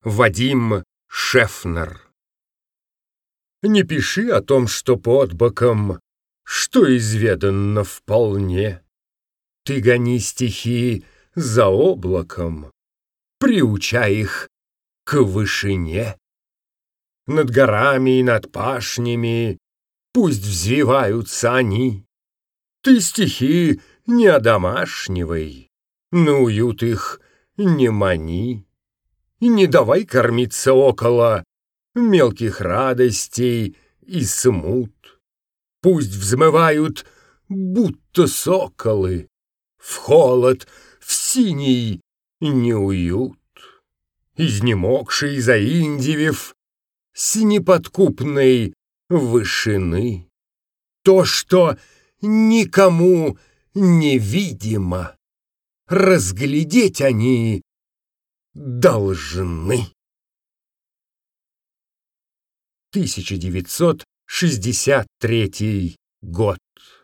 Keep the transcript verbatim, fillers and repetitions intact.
Вадим Шефнер. Не пиши о том, что под боком, что изведанно вполне. Ты гони стихи за облаком, приучай их к вышине. Над горами и над пашнями пусть взвиваются они. Ты стихи не одомашнивай, на уют их не мани. И не давай кормиться около мелких радостей и смут. Пусть взмывают, будто соколы, в холод, в синий неуют. Изнемогший, заиндивев с неподкупной вышины. То, что никому невидимо, разглядеть они должны. тысяча девятьсот шестьдесят третий год.